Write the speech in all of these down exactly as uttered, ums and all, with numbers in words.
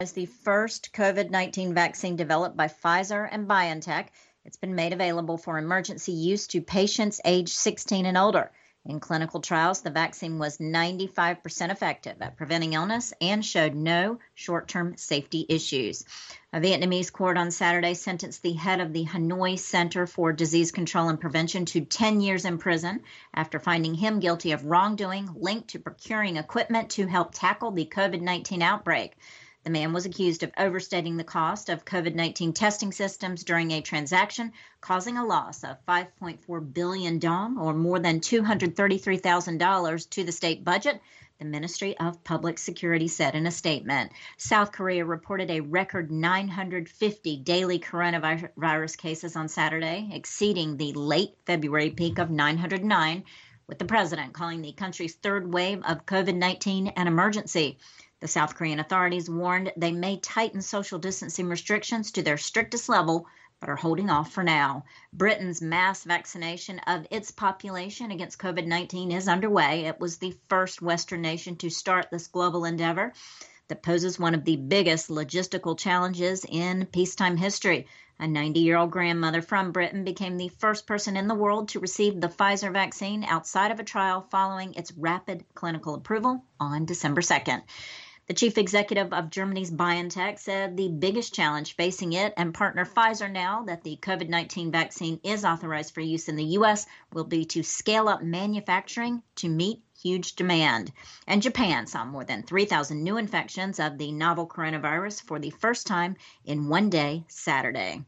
Is the first COVID nineteen vaccine developed by Pfizer and BioNTech. It's been made available for emergency use to patients aged sixteen and older. In clinical trials, the vaccine was ninety-five percent effective at preventing illness and showed no short-term safety issues. A Vietnamese court on Saturday sentenced the head of the Hanoi Center for Disease Control and Prevention to ten years in prison after finding him guilty of wrongdoing linked to procuring equipment to help tackle the COVID nineteen outbreak. The man was accused of overstating the cost of COVID nineteen testing systems during a transaction, causing a loss of five point four billion dong, or more than two hundred thirty-three thousand dollars, to the state budget, the Ministry of Public Security said in a statement. South Korea reported a record nine hundred fifty daily coronavirus cases on Saturday, exceeding the late February peak of nine hundred nine, with the president calling the country's third wave of COVID nineteen an emergency. The South Korean authorities warned they may tighten social distancing restrictions to their strictest level, but are holding off for now. Britain's mass vaccination of its population against COVID nineteen is underway. It was the first Western nation to start this global endeavor that poses one of the biggest logistical challenges in peacetime history. A ninety-year-old grandmother from Britain became the first person in the world to receive the Pfizer vaccine outside of a trial following its rapid clinical approval on December second. The chief executive of Germany's BioNTech said the biggest challenge facing it and partner Pfizer now that the COVID nineteen vaccine is authorized for use in the U S will be to scale up manufacturing to meet huge demand. And Japan saw more than three thousand new infections of the novel coronavirus for the first time in one day Saturday.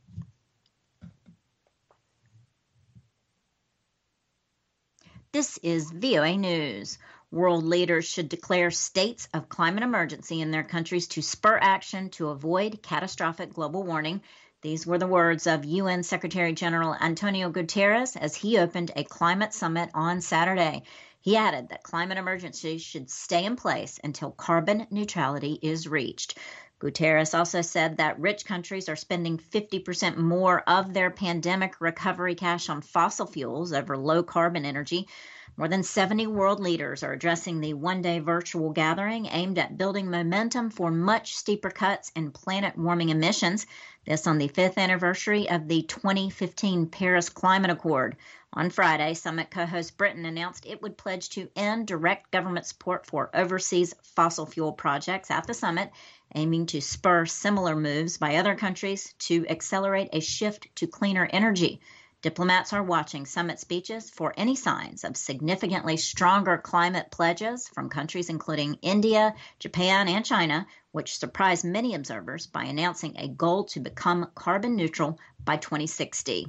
This is V O A News. World leaders should declare states of climate emergency in their countries to spur action to avoid catastrophic global warming. These were the words of U N Secretary General Antonio Guterres as he opened a climate summit on Saturday. He added that climate emergencies should stay in place until carbon neutrality is reached. Guterres also said that rich countries are spending fifty percent more of their pandemic recovery cash on fossil fuels over low-carbon energy. More than seventy world leaders are addressing the one-day virtual gathering aimed at building momentum for much steeper cuts in planet-warming emissions. This on the fifth anniversary of the twenty fifteen Paris Climate Accord. On Friday, summit co-host Britain announced it would pledge to end direct government support for overseas fossil fuel projects at the summit, aiming to spur similar moves by other countries to accelerate a shift to cleaner energy. Diplomats are watching summit speeches for any signs of significantly stronger climate pledges from countries including India, Japan, and China, which surprised many observers by announcing a goal to become carbon neutral by twenty sixty.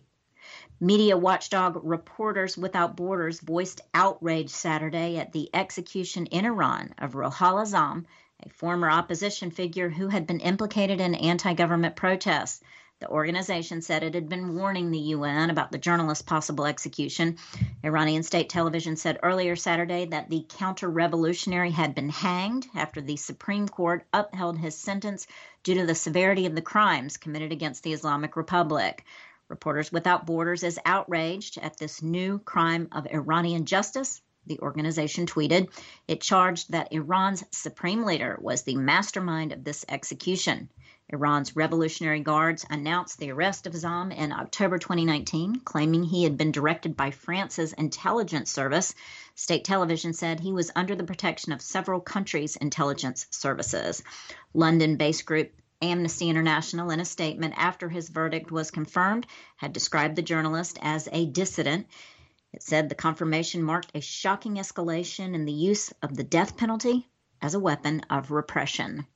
Media watchdog Reporters Without Borders voiced outrage Saturday at the execution in Iran of Ruhollah Azzam, a former opposition figure who had been implicated in anti-government protests. The organization said it had been warning the U N about the journalist's possible execution. Iranian state television said earlier Saturday that the counter-revolutionary had been hanged after the Supreme Court upheld his sentence due to the severity of the crimes committed against the Islamic Republic. Reporters Without Borders is outraged at this new crime of Iranian justice. The organization tweeted. It charged that Iran's supreme leader was the mastermind of this execution. Iran's Revolutionary Guards announced the arrest of Azzam in October twenty nineteen, claiming he had been directed by France's intelligence service. State television said he was under the protection of several countries' intelligence services. London-based group Amnesty International, in a statement after his verdict was confirmed, had described the journalist as a dissident. It said the confirmation marked a shocking escalation in the use of the death penalty as a weapon of repression.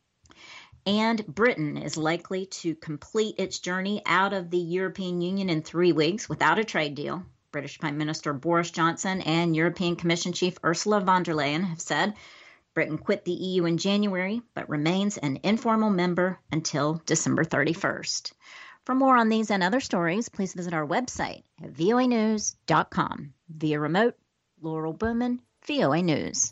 And Britain is likely to complete its journey out of the European Union in three weeks without a trade deal. British Prime Minister Boris Johnson and European Commission Chief Ursula von der Leyen have said Britain quit the E U in January, but remains an informal member until December thirty-first. For more on these and other stories, please visit our website at V O A news dot com. Via remote, Laurel Bowman, V O A News.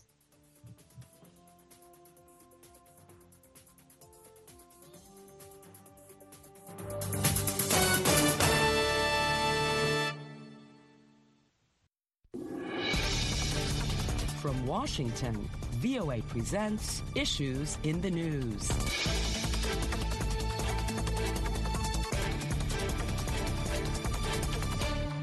From Washington, V O A presents Issues in the News.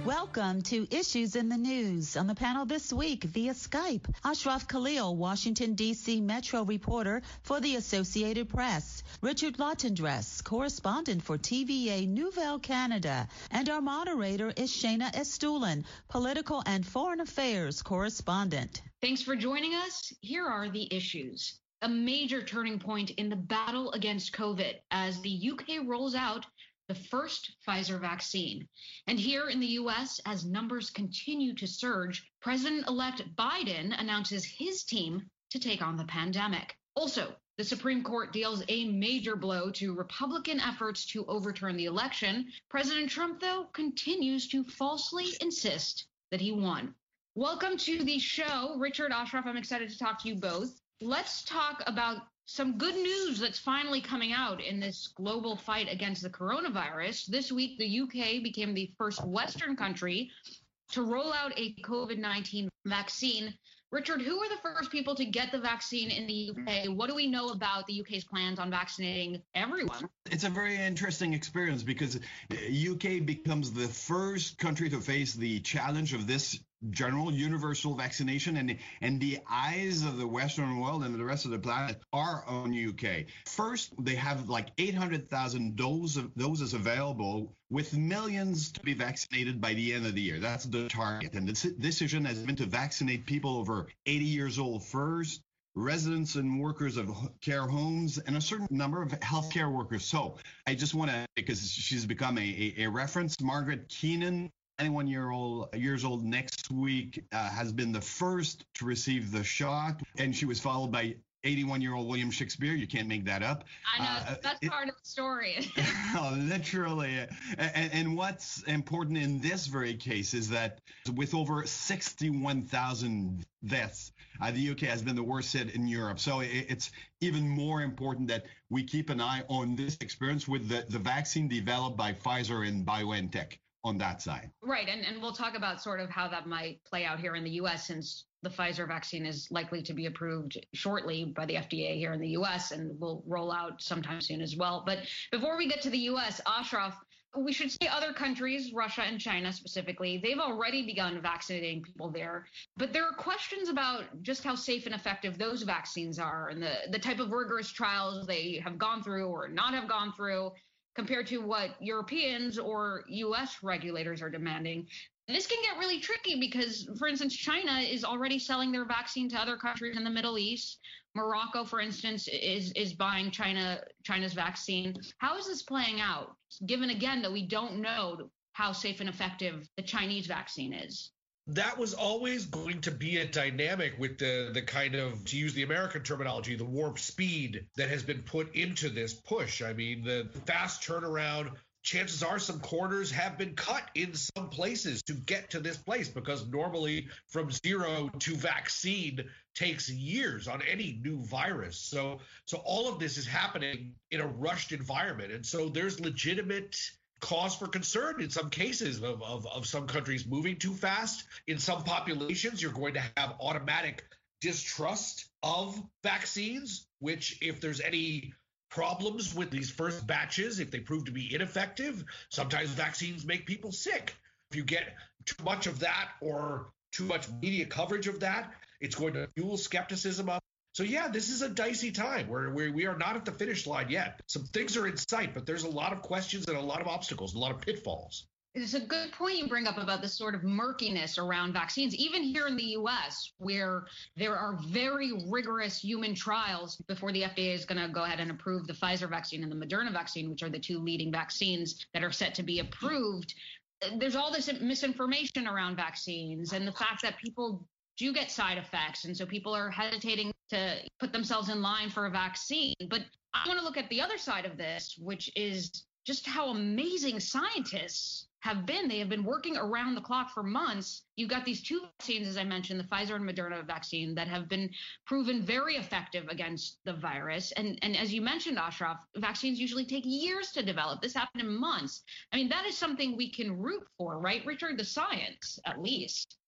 Welcome to Issues in the News. On the panel this week via Skype, Ashraf Khalil, Washington, D C Metro reporter for the Associated Press, Richard Latendresse, correspondent for T V A Nouvelle Canada, and our moderator is Shayna Estulin, political and foreign affairs correspondent. Thanks for joining us. Here are the issues. A major turning point in the battle against COVID as the U K rolls out the first Pfizer vaccine. And here in the U S, as numbers continue to surge, President-elect Biden announces his team to take on the pandemic. Also, the Supreme Court deals a major blow to Republican efforts to overturn the election. President Trump, though, continues to falsely insist that he won. Welcome to the show. Richard, Ashraf, I'm excited to talk to you both. Let's talk about some good news that's finally coming out in this global fight against the coronavirus. This week, the U K became the first Western country to roll out a COVID nineteen vaccine. Richard, who were the first people to get the vaccine in the U K? What do we know about the U K's plans on vaccinating everyone? It's a very interesting experience because U K becomes the first country to face the challenge of this general universal vaccination, and and the eyes of the Western world and the rest of the planet are on U K. First, they have like eight hundred thousand doses doses available, with millions to be vaccinated by the end of the year. That's the target. And the decision has been to vaccinate people over eighty years old first, residents and workers of care homes, and a certain number of healthcare workers. So I just want to, because she's become a, a, a reference, Margaret Keenan, ninety-one year old years old next week, uh, has been the first to receive the shot, and she was followed by eighty-one year old William Shakespeare. You can't make that up. I know, uh, that's it, part of the story. Literally. And, and what's important in this very case is that with over sixty-one thousand deaths, uh, the U K has been the worst hit in Europe. So it, it's even more important that we keep an eye on this experience with the, the vaccine developed by Pfizer and BioNTech on that side. Right. And, and we'll talk about sort of how that might play out here in the U S, since the Pfizer vaccine is likely to be approved shortly by the F D A here in the U S and will roll out sometime soon as well. But before we get to the U S, Ashraf, we should say other countries, Russia and China specifically, they've already begun vaccinating people there. But there are questions about just how safe and effective those vaccines are and the, the type of rigorous trials they have gone through or not have gone through, compared to what Europeans or U S regulators are demanding. This can get really tricky because, for instance, China is already selling their vaccine to other countries in the Middle East. Morocco, for instance, is is buying China China's vaccine. How is this playing out, given, again, that we don't know how safe and effective the Chinese vaccine is? That was always going to be a dynamic with the the kind of, to use the American terminology, the warp speed that has been put into this push. I mean, the fast turnaround, chances are some corners have been cut in some places to get to this place, because normally from zero to vaccine takes years on any new virus. So so all of this is happening in a rushed environment. And so there's legitimate cause for concern in some cases of, of, of some countries moving too fast. In some populations, you're going to have automatic distrust of vaccines, which, if there's any problems with these first batches, if they prove to be ineffective, sometimes vaccines make people sick. If you get too much of that or too much media coverage of that, it's going to fuel skepticism up. So yeah, this is a dicey time where we we are not at the finish line yet. Some things are in sight, but there's a lot of questions and a lot of obstacles, a lot of pitfalls. It's a good point you bring up about this sort of murkiness around vaccines, even here in the U S, where there are very rigorous human trials before the F D A is going to go ahead and approve the Pfizer vaccine and the Moderna vaccine, which are the two leading vaccines that are set to be approved. There's all this misinformation around vaccines and the fact that people do get side effects. And so people are hesitating to put themselves in line for a vaccine. But I want to look at the other side of this, which is just how amazing scientists have been. They have been working around the clock for months. You've got these two vaccines, as I mentioned, the Pfizer and Moderna vaccine, that have been proven very effective against the virus. And, and as you mentioned, Ashraf, vaccines usually take years to develop. This happened in months. I mean, that is something we can root for, right, Richard? The science, at least.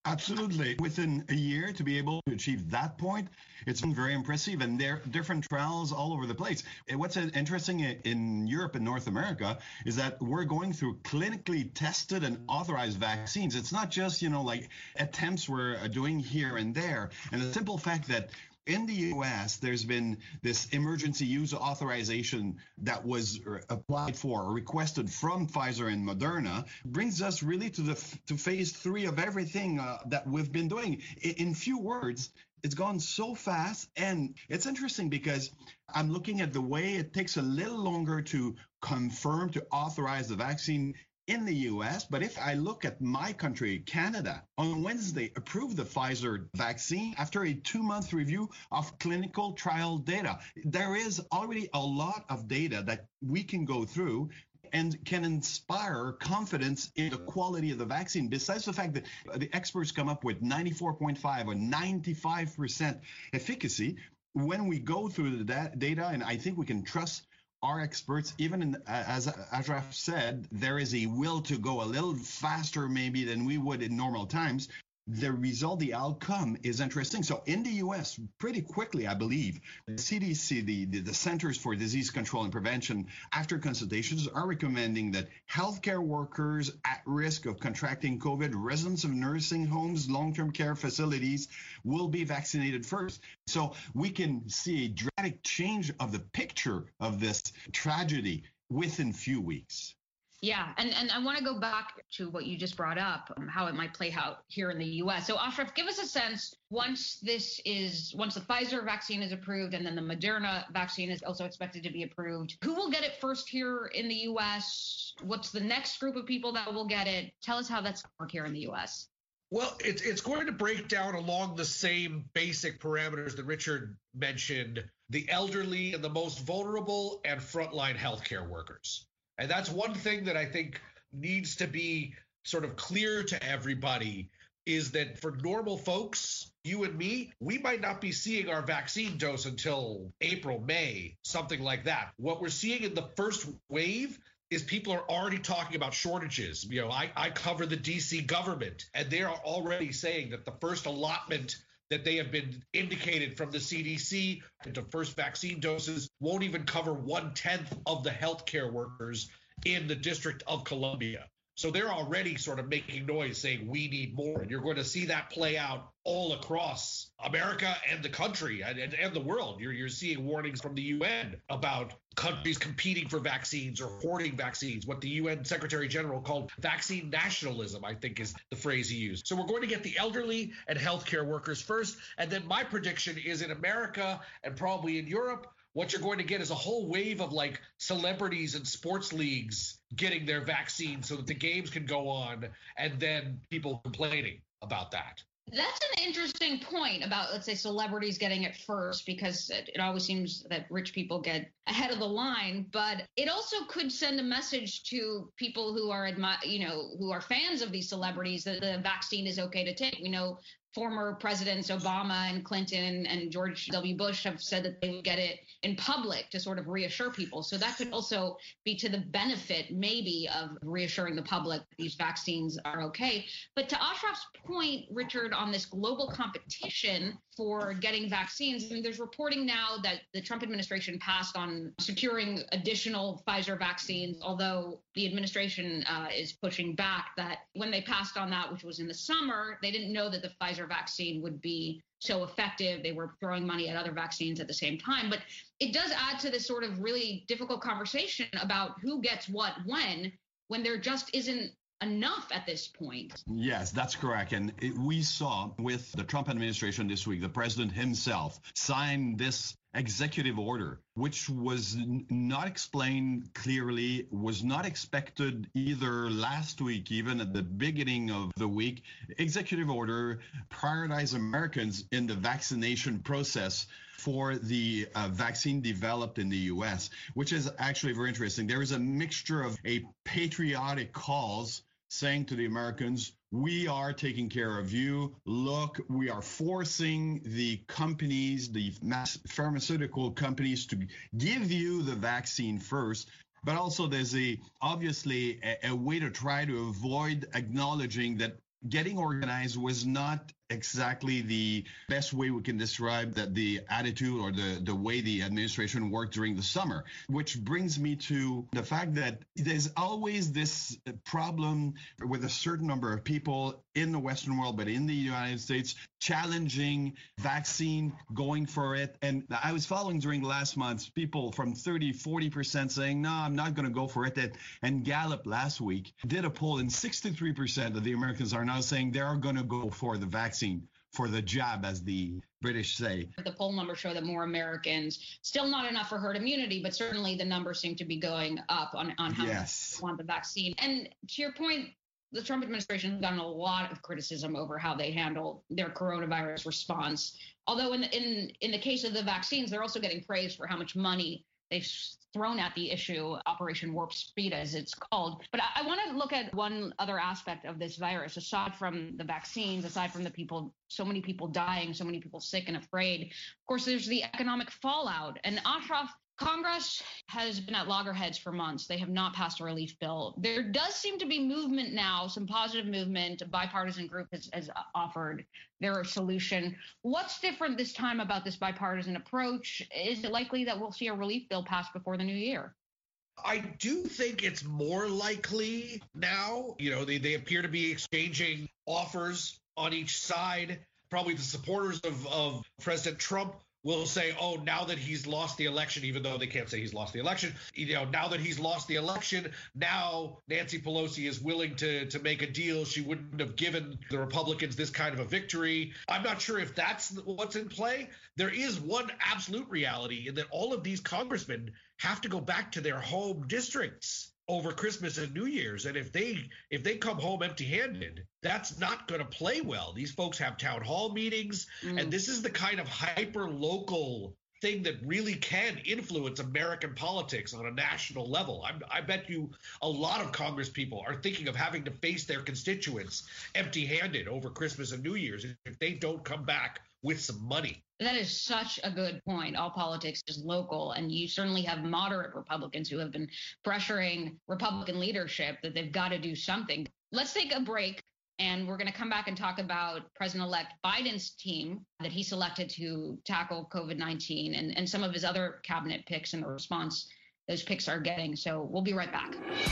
Absolutely. Within a year to be able to achieve that point, it's been very impressive. And there are different trials all over the place. And what's interesting in Europe and North America is that we're going through clinically tested and authorized vaccines. It's not just, you know, like attempts we're doing here and there. And the simple fact that in the U S, there's been this emergency use authorization that was applied for or requested from Pfizer and Moderna, brings us really to the to phase three of everything uh, that we've been doing. In, in few words, it's gone so fast. And it's interesting because I'm looking at the way it takes a little longer to confirm, to authorize the vaccine in the U S. But if I look at my country, Canada, on Wednesday approved the Pfizer vaccine after a two-month review of clinical trial data. There is already a lot of data that we can go through and can inspire confidence in the quality of the vaccine. Besides the fact that the experts come up with ninety-four point five or ninety-five percent efficacy, when we go through the data, and I think we can trust our experts, even in, as Ashraf said, there is a will to go a little faster maybe than we would in normal times. The result, the outcome is interesting. So in the U S, pretty quickly, I believe, the C D C, the, the, the Centers for Disease Control and Prevention, after consultations, are recommending that healthcare workers at risk of contracting COVID, residents of nursing homes, long-term care facilities will be vaccinated first. So we can see a dramatic change of the picture of this tragedy within few weeks. Yeah, and, and I want to go back to what you just brought up, um, how it might play out here in the U S. So Ashraf, give us a sense, once this is, once the Pfizer vaccine is approved and then the Moderna vaccine is also expected to be approved, who will get it first here in the U S? What's the next group of people that will get it? Tell us how that's going to work here in the U S. Well, it's it's going to break down along the same basic parameters that Richard mentioned, the elderly and the most vulnerable and frontline healthcare workers. And that's one thing that I think needs to be sort of clear to everybody, is that for normal folks, you and me, we might not be seeing our vaccine dose until April, May, something like that. What we're seeing in the first wave is people are already talking about shortages. You know, I, I cover the D C government, and they are already saying that the first allotment that they have been indicated from the C D C into first vaccine doses won't even cover one-tenth of the healthcare workers in the District of Columbia. So they're already sort of making noise saying we need more. And you're going to see that play out all across America and the country and, and, and the world. You're, you're seeing warnings from the U N about countries competing for vaccines or hoarding vaccines, what the U N Secretary General called vaccine nationalism, I think is the phrase he used. So we're going to get the elderly and healthcare workers first. And then my prediction is in America and probably in Europe, what you're going to get is a whole wave of like celebrities and sports leagues getting their vaccine so that the games can go on, and then people complaining about that. That's an interesting point about, let's say, celebrities getting it first, because it, it always seems that rich people get ahead of the line. But it also could send a message to people who are, admi- you know, who are fans of these celebrities that the vaccine is okay to take. We know former presidents Obama and Clinton and George W. Bush have said that they would get it in public to sort of reassure people. So that could also be to the benefit maybe of reassuring the public that these vaccines are okay. But to Ashraf's point, Richard, on this global competition for getting vaccines, I mean, there's reporting now that the Trump administration passed on securing additional Pfizer vaccines, although the administration uh, is pushing back that when they passed on that, which was in the summer, they didn't know that the Pfizer vaccine would be so effective. They were throwing money at other vaccines at the same time. But it does add to this sort of really difficult conversation about who gets what when, when there just isn't enough at this point. Yes, that's correct. And it, we saw with the Trump administration this week, the president himself signed this executive order, which was n- not explained clearly, was not expected either last week, even at the beginning of the week. Executive order prioritize Americans in the vaccination process for the uh, vaccine developed in the U S, which is actually very interesting. There is a mixture of a patriotic cause saying to the Americans, we are taking care of you. Look, we are forcing the companies, the mass pharmaceutical companies, to give you the vaccine first. But also there's a obviously a, a way to try to avoid acknowledging that getting organized was not exactly the best way we can describe that the attitude or the, the way the administration worked during the summer, which brings me to the fact that there's always this problem with a certain number of people in the Western world, but in the United States, challenging vaccine, going for it. And I was following during the last months, people from thirty, forty percent saying, no, I'm not going to go for it. And Gallup last week did a poll and sixty-three percent of the Americans are now saying they are going to go for the vaccine, for the jab, as the British say. The poll numbers show that more Americans, still not enough for herd immunity, but certainly the numbers seem to be going up on, on how yes. many want the vaccine. And to your point, the Trump administration has gotten a lot of criticism over how they handle their coronavirus response. Although in, in, in the case of the vaccines, they're also getting praised for how much money they've thrown at the issue, Operation Warp Speed, as it's called. But I, I want to look at one other aspect of this virus, aside from the vaccines, aside from the people, so many people dying, so many people sick and afraid. Of course, there's the economic fallout. And Ashraf, Congress has been at loggerheads for months. They have not passed a relief bill. There does seem to be movement now, some positive movement. A bipartisan group has, has offered their solution. What's different this time about this bipartisan approach? Is it likely that we'll see a relief bill passed before the new year? I do think it's more likely now. You know, they, they appear to be exchanging offers on each side. Probably the supporters of, of President Trump will say, oh, now that he's lost the election, even though they can't say he's lost the election, you know, now that he's lost the election, now Nancy Pelosi is willing to to make a deal. She wouldn't have given the Republicans this kind of a victory. I'm not sure if that's what's in play. There is one absolute reality in that all of these congressmen have to go back to their home districts over Christmas and New Year's. And if they if they come home empty-handed, that's not going to play well. These folks have town hall meetings, mm. and this is the kind of hyper-local thing that really can influence American politics on a national level. I'm, I bet you a lot of Congress people are thinking of having to face their constituents empty-handed over Christmas and New Year's if they don't come back with some money. That is such a good point. All politics is local, and you certainly have moderate Republicans who have been pressuring Republican leadership that they've got to do something. Let's take a break, and we're going to come back and talk about President-elect Biden's team that he selected to tackle COVID nineteen and, and some of his other cabinet picks and the response those picks are getting. So we'll be right back.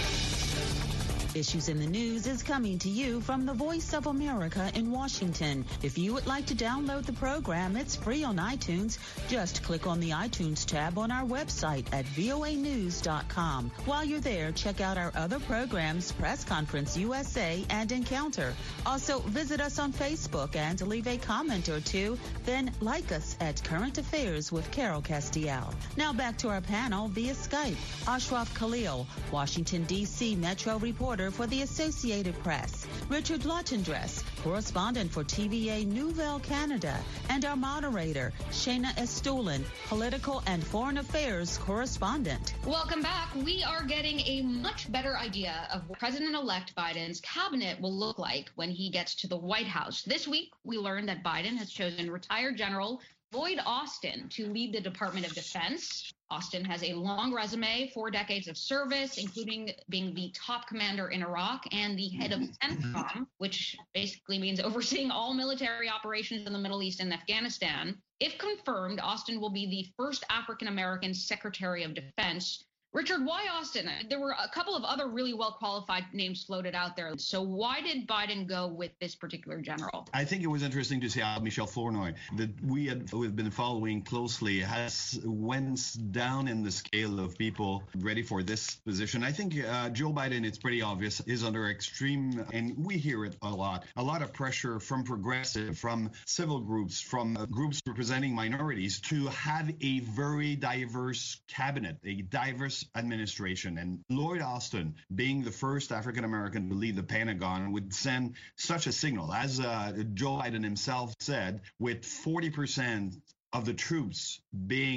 Issues in the News is coming to you from the Voice of America in Washington. If you would like to download the program, it's free on iTunes. Just click on the iTunes tab on our website at voa news dot com. While you're there, check out our other programs, Press Conference U S A and Encounter. Also, visit us on Facebook and leave a comment or two. Then like us at Current Affairs with Carol Castiel. Now back to our panel via Skype. Ashraf Khalil, Washington, D C Metro reporter for the Associated Press, Richard Lottendress, correspondent for T V A Nouvelle Canada, and our moderator, Shayna Estulin, political and foreign affairs correspondent. Welcome back. We are getting a much better idea of what President-elect Biden's cabinet will look like when he gets to the White House. This week, we learned that Biden has chosen retired General Lloyd Austin to lead the Department of Defense. Austin has a long resume, four decades of service, including being the top commander in Iraq and the head of CENTCOM, which basically means overseeing all military operations in the Middle East and Afghanistan. If confirmed, Austin will be the first African-American Secretary of Defense. Richard, why Austin? There were a couple of other really well-qualified names floated out there. So why did Biden go with this particular general? I think it was interesting to see how Michel Flournoy, that we had we've been following closely, has went down in the scale of people ready for this position. I think uh, Joe Biden, it's pretty obvious, is under extreme, and we hear it a lot, a lot of pressure from progressive, from civil groups, from uh, groups representing minorities to have a very diverse cabinet, a diverse administration. And Lloyd Austin, being the first African-American to lead the Pentagon, would send such a signal. As uh, Joe Biden himself said, with forty percent of the troops being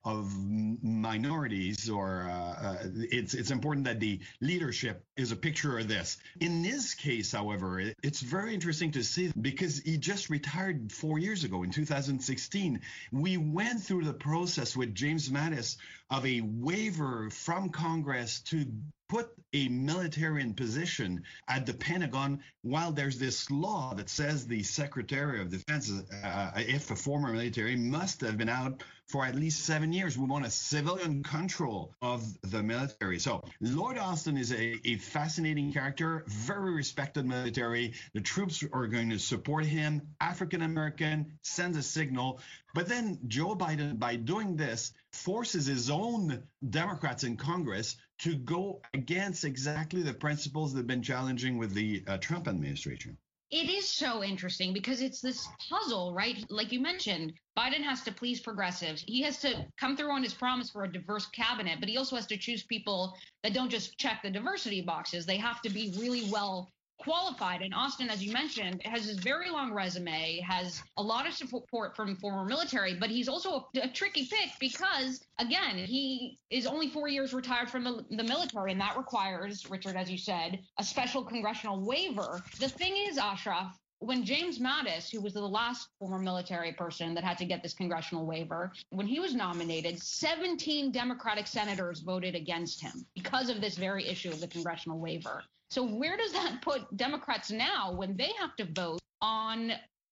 of minorities, or uh, uh, it's it's important that the leadership is a picture of this. In this case, however, it, it's very interesting to see because he just retired four years ago in two thousand sixteen. We went through the process with James Mattis of a waiver from Congress to put a military in position at the Pentagon, while there's this law that says the Secretary of Defense, uh, if a former military, must have been out for at least seven years. We want a civilian control of the military. So Lloyd Austin is a, a fascinating character, very respected military. The troops are going to support him. African-American, sends a signal. But then Joe Biden, by doing this, forces his own Democrats in Congress to go against exactly the principles that have been challenging with the uh, Trump administration. It is so interesting because it's this puzzle, right? Like you mentioned, Biden has to please progressives. He has to come through on his promise for a diverse cabinet, but he also has to choose people that don't just check the diversity boxes. They have to be really well qualified. And Austin, as you mentioned, has this very long resume, has a lot of support from former military, but he's also a, a tricky pick because, again, he is only four years retired from the, the military, and that requires, Richard, as you said, a special congressional waiver. The thing is, Ashraf, when James Mattis, who was the last former military person that had to get this congressional waiver, when he was nominated, seventeen Democratic senators voted against him because of this very issue of the congressional waiver. So where does that put Democrats now when they have to vote on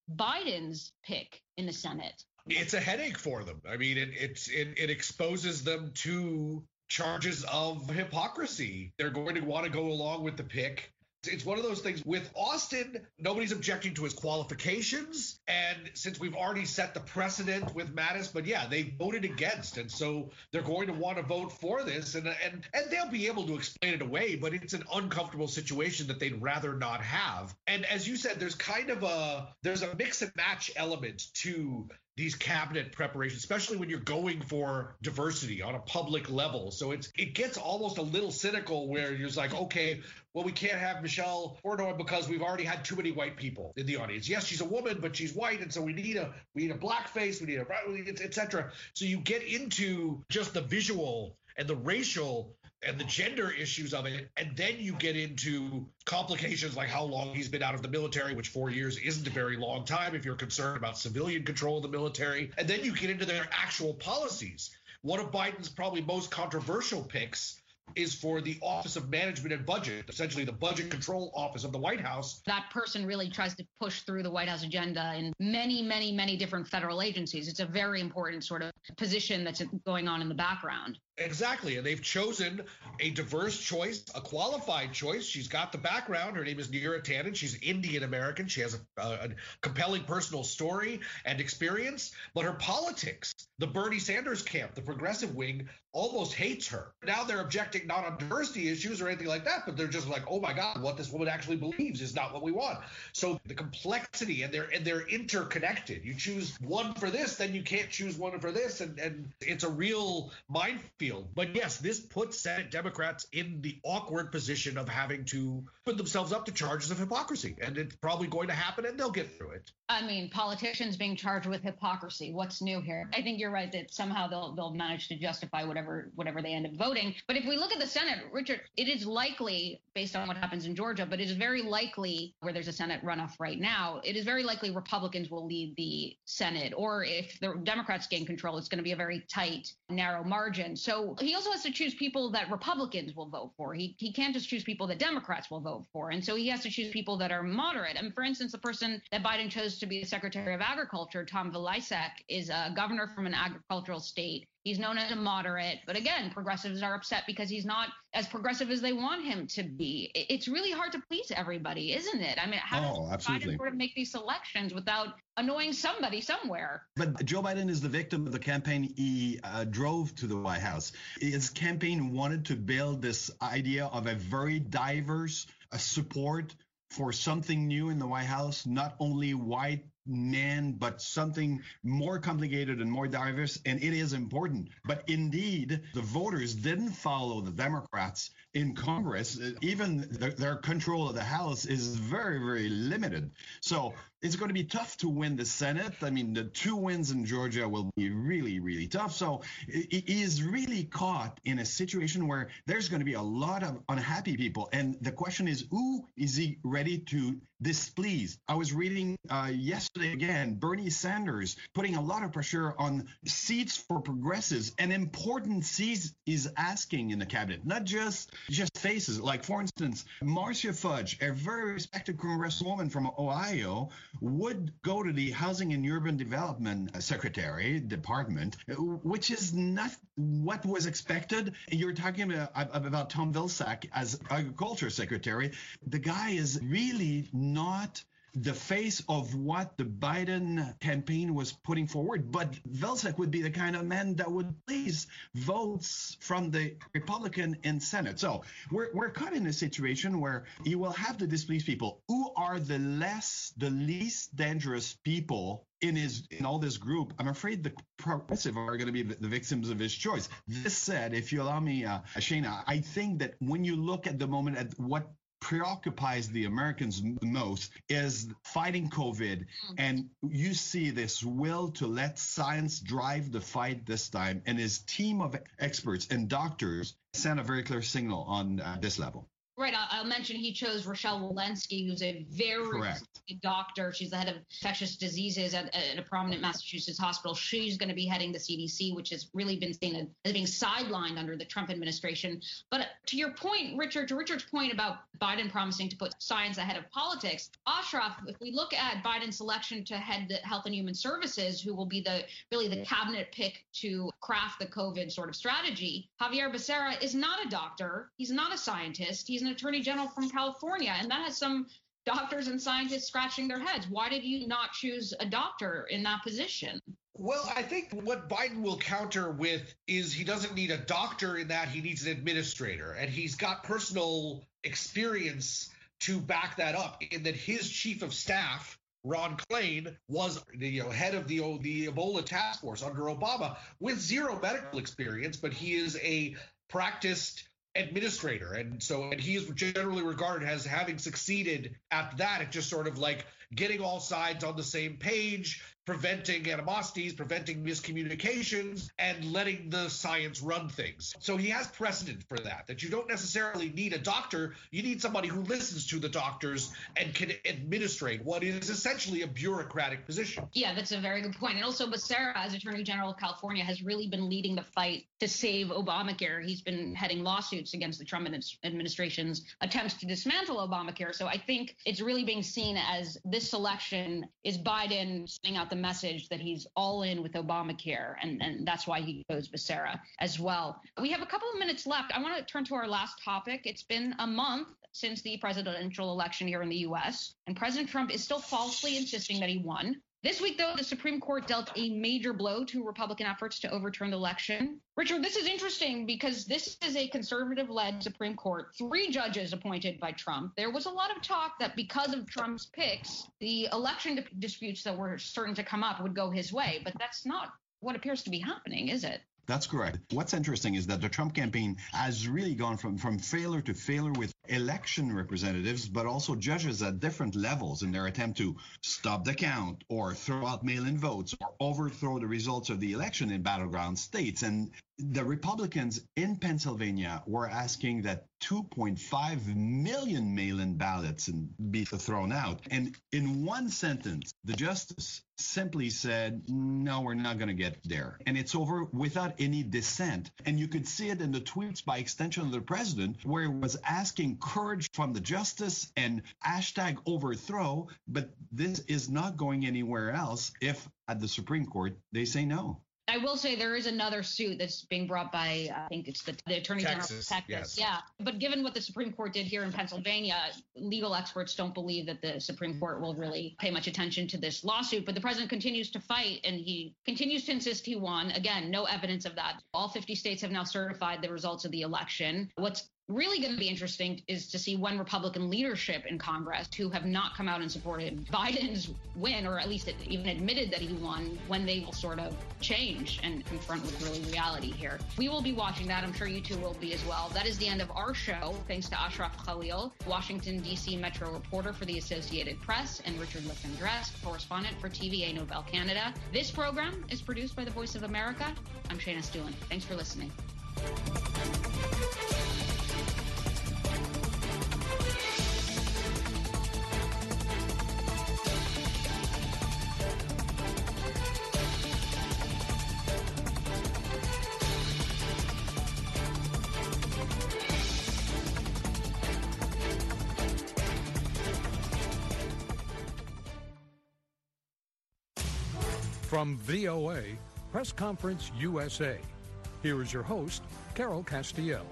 Biden's pick in the Senate? It's a headache for them. I mean, it, it's it, it exposes them to charges of hypocrisy. They're going to want to go along with the pick. It's one of those things with Austin, nobody's objecting to his qualifications. And since we've already set the precedent with Mattis, but yeah, they voted against. And so they're going to want to vote for this. And, and, and they'll be able to explain it away, but it's an uncomfortable situation that they'd rather not have. And as you said, there's kind of a, there's a mix and match element to these cabinet preparations, especially when you're going for diversity on a public level. So it's it gets almost a little cynical where you're just like, okay, well, we can't have Michelle Flournoy because we've already had too many white people in the audience. Yes, she's a woman, but she's white, and so we need a we need a black face, we need a et cetera. So you get into just the visual and the racial and the gender issues of it, and then you get into complications like how long he's been out of the military, which four years isn't a very long time if you're concerned about civilian control of the military. And then you get into their actual policies. One of Biden's probably most controversial picks is for the Office of Management and Budget, essentially the budget control office of the White House. That person really tries to push through the White House agenda in many, many, many different federal agencies. It's a very important sort of position that's going on in the background. Exactly. And they've chosen a diverse choice, a qualified choice. She's got the background. Her name is Neera Tanden. She's Indian American. She has a, a, a compelling personal story and experience. But her politics, the Bernie Sanders camp, the progressive wing, almost hates her. Now they're objecting not on diversity issues or anything like that, but they're just like, oh my God, what this woman actually believes is not what we want. So the complexity, and they're and they're interconnected. You choose one for this, then you can't choose one for this, and, and it's a real minefield. But yes, this puts Senate Democrats in the awkward position of having to put themselves up to charges of hypocrisy, and it's probably going to happen, and they'll get through it. I mean, politicians being charged with hypocrisy. What's new here? I think you're right that somehow they'll they'll manage to justify whatever whatever they end up voting. But if we look at the Senate, Richard, it is likely, based on what happens in Georgia, but it is very likely where there's a Senate runoff right now, it is very likely Republicans will lead the Senate. Or if the Democrats gain control, it's going to be a very tight, narrow margin. So he also has to choose people that Republicans will vote for. He he can't just choose people that Democrats will vote for. And so he has to choose people that are moderate. And for instance, the person that Biden chose to be the Secretary of Agriculture, Tom Vilsack, is a governor from an agricultural state. He's known as a moderate, but again, progressives are upset because he's not as progressive as they want him to be. It's really hard to please everybody, isn't it? I mean, how oh, does Biden sort of make these selections without annoying somebody somewhere? But Joe Biden is the victim of the campaign he uh, drove to the White House. His campaign wanted to build this idea of a very diverse uh, support for something new in the White House, not only white men, but something more complicated and more diverse. And it is important. But indeed, the voters didn't follow the Democrats in Congress. Even their, their control of the House is very, very limited. So it's going to be tough to win the Senate. I mean, the two wins in Georgia will be really, really tough. So he is really caught in a situation where there's going to be a lot of unhappy people. And the question is, who is he ready to displease? I was reading uh, yesterday again, Bernie Sanders putting a lot of pressure on seats for progressives, and important seats is asking in the cabinet, not just just faces. Like, for instance, Marcia Fudge, a very respected congresswoman from Ohio, would go to the Housing and Urban Development Secretary Department, which is not what was expected. You're talking about, about Tom Vilsack as Agriculture Secretary. The guy is really not the face of what the Biden campaign was putting forward. But Vilsack would be the kind of man that would please votes from the Republican in Senate. So we're, we're caught in a situation where you will have to displease people. Who are the less, the least dangerous people in his in all this group? I'm afraid the progressive are going to be the, the victims of his choice. This said, if you allow me, uh, Shayna, I think that when you look at the moment at what preoccupies the Americans most is fighting COVID. And you see this will to let science drive the fight this time. And his team of experts and doctors send a very clear signal on uh, this level. Right. I'll mention he chose Rochelle Walensky, who's a very Correct. respected doctor. She's the head of infectious diseases at, at a prominent Massachusetts hospital. She's going to be heading the C D C, which has really been seen as being sidelined under the Trump administration. But to your point, Richard, to Richard's point about Biden promising to put science ahead of politics, Ashraf, if we look at Biden's selection to head the Health and Human Services, who will be the really the cabinet pick to craft the COVID sort of strategy, Xavier Becerra is not a doctor. He's not a scientist. He's an attorney general from California, and that has some doctors and scientists scratching their heads. Why did you not choose a doctor in that position? Well, I think what Biden will counter with is he doesn't need a doctor in that he needs an administrator, and he's got personal experience to back that up in that his chief of staff, Ron Klain, was you know head of the the Ebola task force under Obama with zero medical experience, but he is a practiced administrator, and so and he is generally regarded as having succeeded at that, at just sort of like getting all sides on the same page, preventing animosities, preventing miscommunications, and letting the science run things. So he has precedent for that, that you don't necessarily need a doctor. You need somebody who listens to the doctors and can administrate what is essentially a bureaucratic position. Yeah, that's a very good point. And also, Becerra, as Attorney General of California, has really been leading the fight to save Obamacare. He's been heading lawsuits against the Trump administration's attempts to dismantle Obamacare. So I think it's really being seen as this selection is Biden sending out the message that he's all in with Obamacare, and, and that's why he chose Becerra as well. We have a couple of minutes left. I want to turn to our last topic. It's been a month since the presidential election here in the U S, and President Trump is still falsely insisting that he won. This week, though, the Supreme Court dealt a major blow to Republican efforts to overturn the election. Richard, this is interesting because this is a conservative-led Supreme Court, three judges appointed by Trump. There was a lot of talk that because of Trump's picks, the election disputes that were certain to come up would go his way, but that's not what appears to be happening, is it? That's correct. What's interesting is that the Trump campaign has really gone from, from failure to failure with election representatives, but also judges at different levels in their attempt to stop the count or throw out mail-in votes or overthrow the results of the election in battleground states. And the Republicans in Pennsylvania were asking that two point five million mail-in ballots be thrown out. And in one sentence, the justice simply said, no, we're not going to get there. And it's over without any dissent. And you could see it in the tweets by extension of the president, where he was asking courage from the justice and hashtag overthrow. But this is not going anywhere else if at the Supreme Court they say no. I will say there is another suit that's being brought by, uh, I think it's the, the Attorney Texas, General of Texas. yes. Yeah. But given what the Supreme Court did here in Pennsylvania, legal experts don't believe that the Supreme Court will really pay much attention to this lawsuit. But the president continues to fight, and he continues to insist he won. Again, no evidence of that. All fifty states have now certified the results of the election. What's Really going to be interesting is to see when Republican leadership in Congress, who have not come out and supported Biden's win, or at least even admitted that he won, when they will sort of change and confront with really reality here. We will be watching that. I'm sure you two will be as well. That is the end of our show. Thanks to Ashraf Khalil, Washington, D C Metro reporter for the Associated Press, and Richard Lichten-Dress, correspondent for T V A Nobel Canada. This program is produced by the Voice of America. I'm Shayna Stewin. Thanks for listening. From V O A, Press Conference U S A, here is your host, Carol Castiel.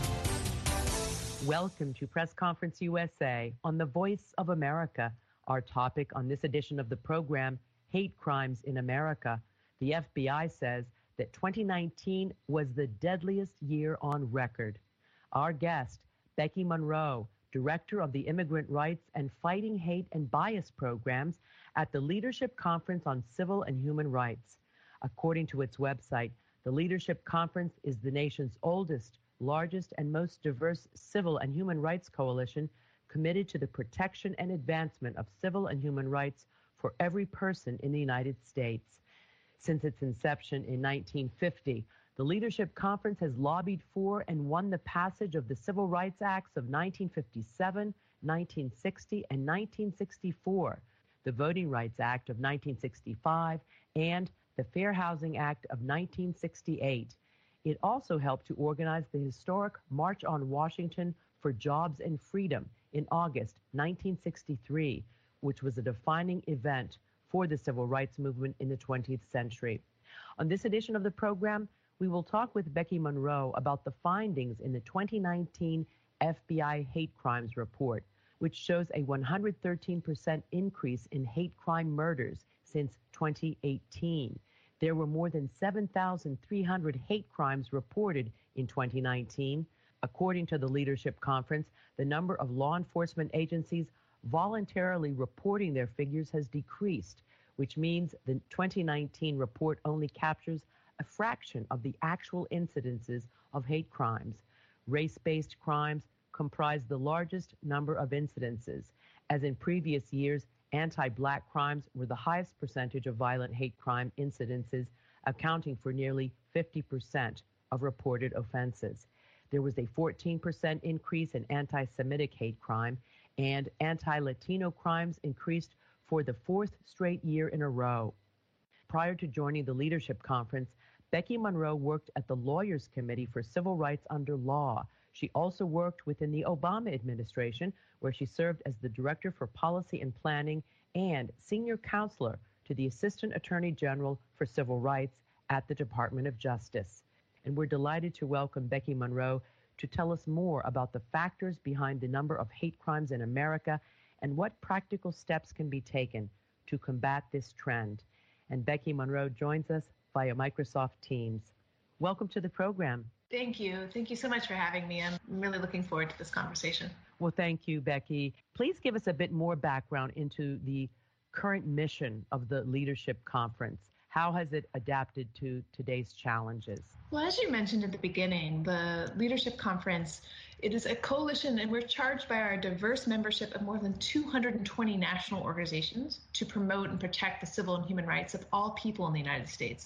Welcome to Press Conference U S A on the Voice of America. Our topic on this edition of the program, Hate Crimes in America. The F B I says that twenty nineteen was the deadliest year on record. Our guest, Becky Monroe, Director of the Immigrant Rights and Fighting Hate and Bias Programs at the Leadership Conference on Civil and Human Rights. According to its website, the Leadership Conference is the nation's oldest, largest, and most diverse civil and human rights coalition committed to the protection and advancement of civil and human rights for every person in the United States. Since its inception in nineteen fifty, the Leadership Conference has lobbied for and won the passage of the Civil Rights Acts of nineteen fifty-seven, nineteen sixty, and nineteen sixty-four, the Voting Rights Act of nineteen sixty-five, and the Fair Housing Act of nineteen sixty-eight. It also helped to organize the historic March on Washington for Jobs and Freedom in August nineteen sixty-three, which was a defining event for the civil rights movement in the twentieth century. On this edition of the program, we will talk with Becky Monroe about the findings in the twenty nineteen F B I Hate Crimes Report, which shows a one hundred thirteen percent increase in hate crime murders since twenty eighteen. There were more than seven thousand three hundred hate crimes reported in twenty nineteen. According to the Leadership Conference, the number of law enforcement agencies voluntarily reporting their figures has decreased, which means the twenty nineteen report only captures a fraction of the actual incidences of hate crimes. Race-based crimes comprise the largest number of incidences. As in previous years, anti-Black crimes were the highest percentage of violent hate crime incidences, accounting for nearly fifty percent of reported offenses. There was a fourteen percent increase in anti-Semitic hate crime, and anti-Latino crimes increased for the fourth straight year in a row. Prior to joining the Leadership Conference, Becky Monroe worked at the Lawyers Committee for Civil Rights under Law. She also worked within the Obama administration, where she served as the Director for Policy and Planning and Senior Counselor to the Assistant Attorney General for Civil Rights at the Department of Justice. And we're delighted to welcome Becky Monroe to tell us more about the factors behind the number of hate crimes in America and what practical steps can be taken to combat this trend. And Becky Monroe joins us via Microsoft Teams. Welcome to the program. Thank you. Thank you so much for having me. I'm really looking forward to this conversation. Well, thank you, Becky. Please give us a bit more background into the current mission of the Leadership Conference. How has it adapted to today's challenges? Well, as you mentioned at the beginning, the Leadership Conference, it is a coalition, and we're charged by our diverse membership of more than two hundred twenty national organizations to promote and protect the civil and human rights of all people in the United States.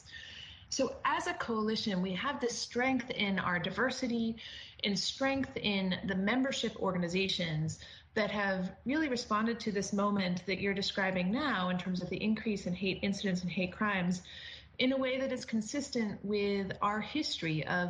So as a coalition, we have this strength in our diversity and strength in the membership organizations that have really responded to this moment that you're describing now in terms of the increase in hate incidents and hate crimes in a way that is consistent with our history of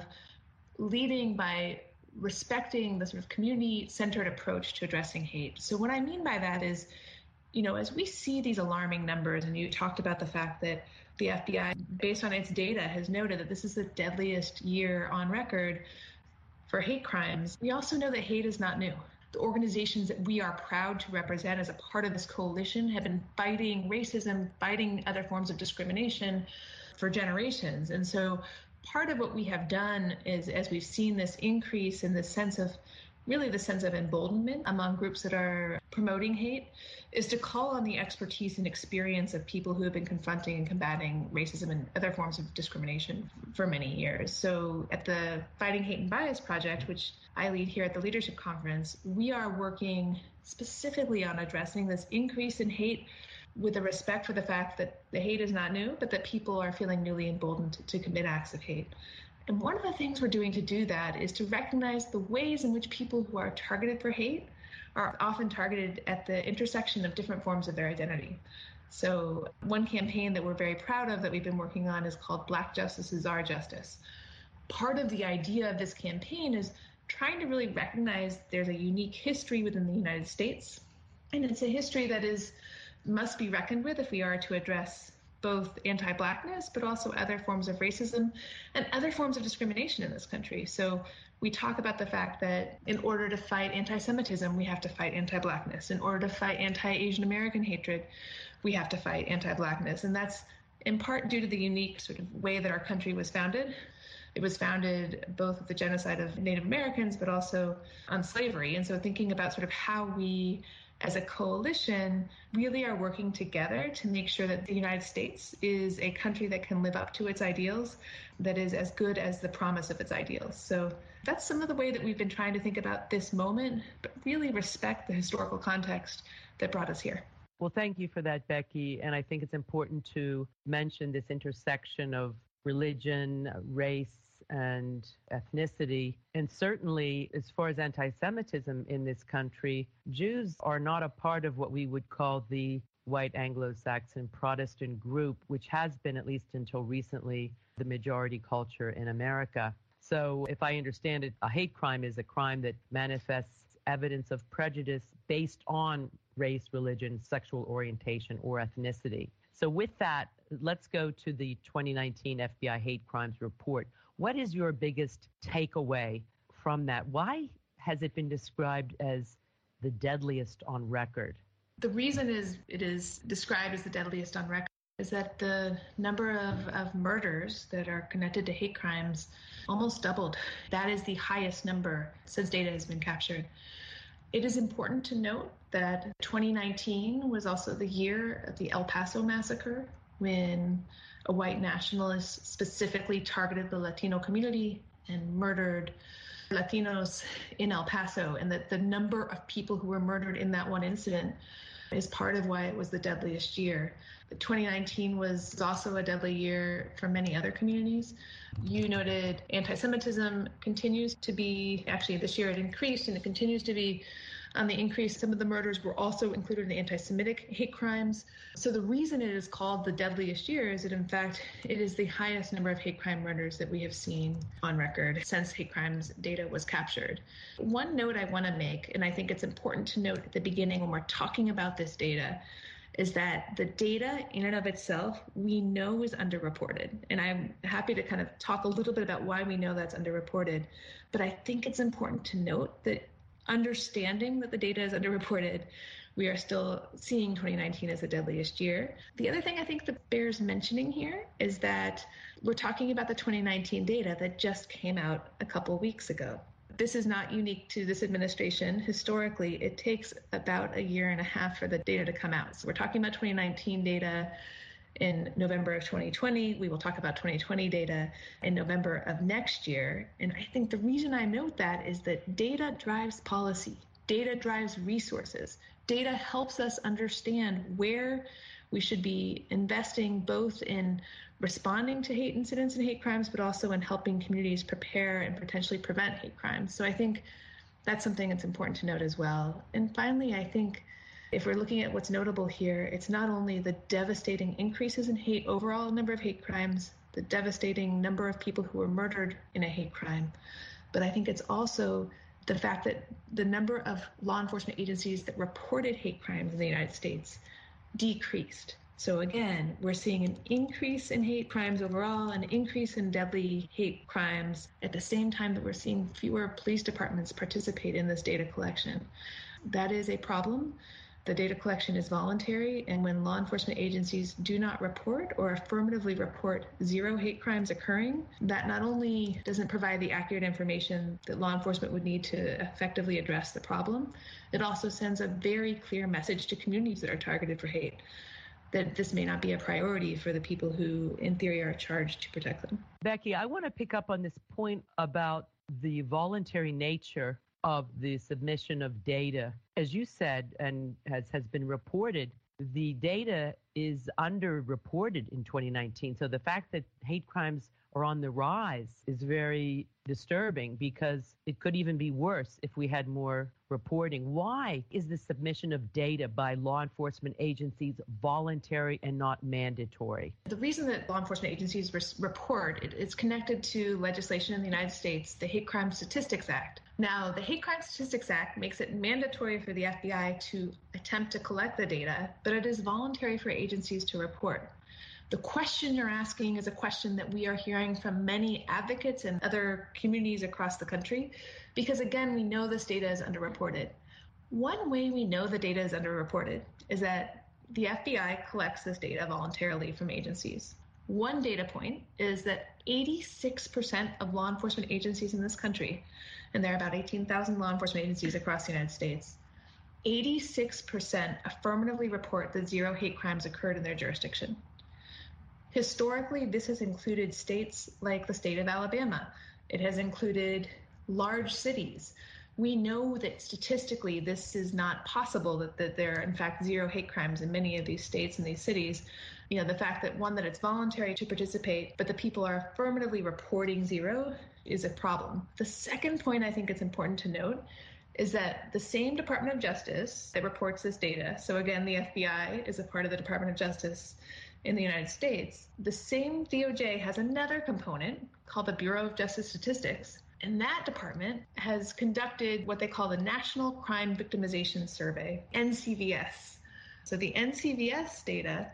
leading by respecting the sort of community-centered approach to addressing hate. So what I mean by that is, you know, as we see these alarming numbers, and you talked about the fact that the F B I, based on its data, has noted that this is the deadliest year on record for hate crimes. We also know that hate is not new. The organizations that we are proud to represent as a part of this coalition have been fighting racism, fighting other forms of discrimination for generations. And so part of what we have done is, as we've seen this increase in this sense of really the sense of emboldenment among groups that are promoting hate, is to call on the expertise and experience of people who have been confronting and combating racism and other forms of discrimination for many years. So at the Fighting Hate and Bias Project, which I lead here at the Leadership Conference, we are working specifically on addressing this increase in hate with a respect for the fact that the hate is not new, but that people are feeling newly emboldened to commit acts of hate. And one of the things we're doing to do that is to recognize the ways in which people who are targeted for hate are often targeted at the intersection of different forms of their identity. So one campaign that we're very proud of that we've been working on is called Black Justice is Our Justice. Part of the idea of this campaign is trying to really recognize there's a unique history within the United States, and it's a history that is must be reckoned with if we are to address both anti-Blackness, but also other forms of racism and other forms of discrimination in this country. So we talk about the fact that in order to fight anti-Semitism, we have to fight anti-Blackness. In order to fight anti-Asian American hatred, we have to fight anti-Blackness. And that's in part due to the unique sort of way that our country was founded. It was founded both with the genocide of Native Americans, but also on slavery. And so thinking about sort of how we as a coalition really are working together to make sure that the United States is a country that can live up to its ideals, that is as good as the promise of its ideals. So that's some of the way that we've been trying to think about this moment, but really respect the historical context that brought us here. Well, thank you for that, Becky. And I think it's important to mention this intersection of religion, race, and ethnicity. And certainly, as far as anti-Semitism in this country, Jews are not a part of what we would call the white Anglo-Saxon Protestant group, which has been, at least until recently, the majority culture in America. So if I understand it, a hate crime is a crime that manifests evidence of prejudice based on race, religion, sexual orientation, or ethnicity. So with that, let's go to the twenty nineteen F B I Hate Crimes Report. What is your biggest takeaway from that? Why has it been described as the deadliest on record? The reason is it is described as the deadliest on record is that the number of, of murders that are connected to hate crimes almost doubled. That is the highest number since data has been captured. It is important to note that twenty nineteen was also the year of the El Paso massacre, when a white nationalist specifically targeted the Latino community and murdered Latinos in El Paso, and that the number of people who were murdered in that one incident is part of why it was the deadliest year. twenty nineteen was also a deadly year for many other communities. You noted anti-Semitism continues to be, actually this year it increased and it continues to be on the increase. Some of the murders were also included in the anti-Semitic hate crimes. So the reason it is called the deadliest year is that, in fact, it is the highest number of hate crime murders that we have seen on record since hate crimes data was captured. One note I want to make, and I think it's important to note at the beginning when we're talking about this data, is that the data in and of itself, we know is underreported. And I'm happy to kind of talk a little bit about why we know that's underreported. But I think it's important to note that understanding that the data is underreported, we are still seeing twenty nineteen as the deadliest year. The other thing I think that bears mentioning here is that we're talking about the twenty nineteen data that just came out a couple weeks ago. This is not unique to this administration. Historically, it takes about a year and a half for the data to come out. So we're talking about twenty nineteen data in November of twenty twenty. We will talk about twenty twenty data in November of next year. And I think the reason I note that is that data drives policy. Data drives resources. Data helps us understand where we should be investing both in responding to hate incidents and hate crimes, but also in helping communities prepare and potentially prevent hate crimes. So I think that's something that's important to note as well. And finally, I think if we're looking at what's notable here, it's not only the devastating increases in hate, overall number of hate crimes, the devastating number of people who were murdered in a hate crime, but I think it's also the fact that the number of law enforcement agencies that reported hate crimes in the United States decreased. So again, we're seeing an increase in hate crimes overall, an increase in deadly hate crimes at the same time that we're seeing fewer police departments participate in this data collection. That is a problem. The data collection is voluntary, and when law enforcement agencies do not report or affirmatively report zero hate crimes occurring, that not only doesn't provide the accurate information that law enforcement would need to effectively address the problem, it also sends a very clear message to communities that are targeted for hate that this may not be a priority for the people who, in theory, are charged to protect them. Becky, I want to pick up on this point about the voluntary nature of the submission of data. As you said, and has, has been reported, the data is underreported in twenty nineteen. So the fact that hate crimes are on the rise is very disturbing, because it could even be worse if we had more reporting. Why is the submission of data by law enforcement agencies voluntary and not mandatory? The reason that law enforcement agencies res- report, it, it's connected to legislation in the United States, the Hate Crime Statistics Act. Now, the Hate Crime Statistics Act makes it mandatory for the F B I to attempt to collect the data, but it is voluntary for agencies to report. The question you're asking is a question that we are hearing from many advocates and other communities across the country, because again, we know this data is underreported. One way we know the data is underreported is that the F B I collects this data voluntarily from agencies. One data point is that eighty-six percent of law enforcement agencies in this country, and there are about eighteen thousand law enforcement agencies across the United States, eighty-six percent affirmatively report that zero hate crimes occurred in their jurisdiction. Historically, this has included states like the state of Alabama. It has included large cities. We know that statistically this is not possible, that, that there are in fact zero hate crimes in many of these states and these cities. You know, the fact that one, that it's voluntary to participate, but the people are affirmatively reporting zero is a problem. The second point I think it's important to note is that the same Department of Justice that reports this data, so again, the F B I is a part of the Department of Justice in the United States, the same D O J has another component called the Bureau of Justice Statistics. And that department has conducted what they call the National Crime Victimization Survey, N C V S. So the N C V S data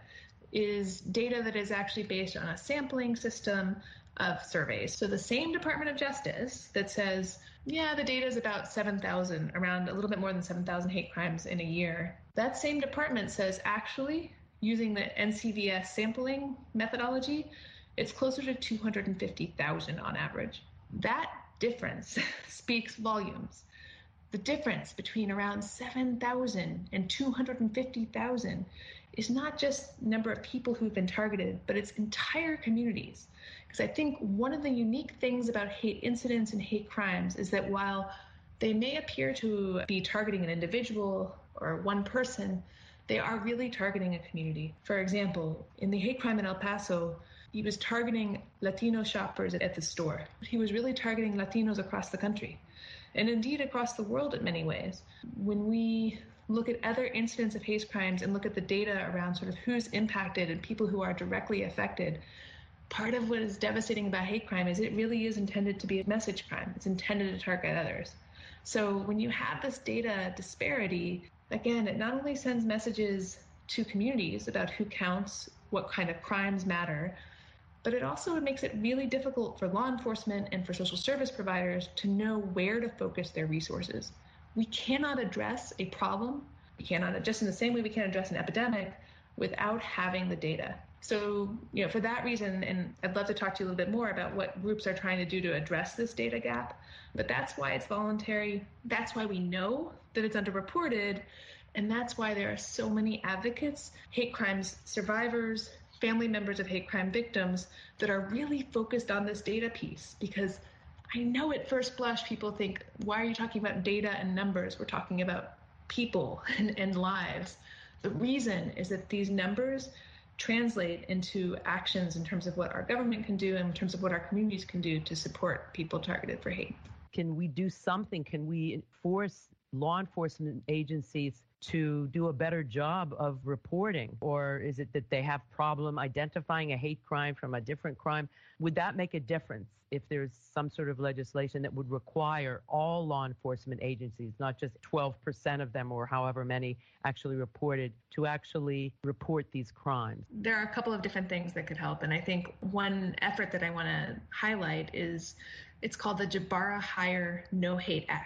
is data that is actually based on a sampling system of surveys. So the same Department of Justice that says, yeah, the data is about seven thousand, around a little bit more than seven thousand hate crimes in a year. That same department says, actually, using the N C V S sampling methodology, it's closer to two hundred fifty thousand on average. That difference speaks volumes. The difference between around seven thousand and two hundred fifty thousand is not just number of people who've been targeted, but it's entire communities. Because I think one of the unique things about hate incidents and hate crimes is that while they may appear to be targeting an individual or one person, they are really targeting a community. For example, in the hate crime in El Paso, he was targeting Latino shoppers at the store. He was really targeting Latinos across the country, and indeed across the world in many ways. When we look at other incidents of hate crimes and look at the data around sort of who's impacted and people who are directly affected, part of what is devastating about hate crime is it really is intended to be a message crime. It's intended to target others. So when you have this data disparity, again, it not only sends messages to communities about who counts, what kind of crimes matter, but it also makes it really difficult for law enforcement and for social service providers to know where to focus their resources. We cannot address a problem, we cannot, just in the same way we can't address an epidemic, without having the data. So, you know, for that reason, and I'd love to talk to you a little bit more about what groups are trying to do to address this data gap, but that's why it's voluntary. That's why we know that it's underreported. And that's why there are so many advocates, hate crimes survivors, family members of hate crime victims that are really focused on this data piece. Because I know at first blush, people think, why are you talking about data and numbers? We're talking about people and, and lives. The reason is that these numbers translate into actions in terms of what our government can do and in terms of what our communities can do to support people targeted for hate. Can we do something? Can we force law enforcement agencies to do a better job of reporting? Or is it that they have problem identifying a hate crime from a different crime? Would that make a difference if there's some sort of legislation that would require all law enforcement agencies, not just twelve percent of them or however many actually reported, to actually report these crimes? There are a couple of different things that could help. And I think one effort that I want to highlight is, it's called the Jabara Hire No Hate Act.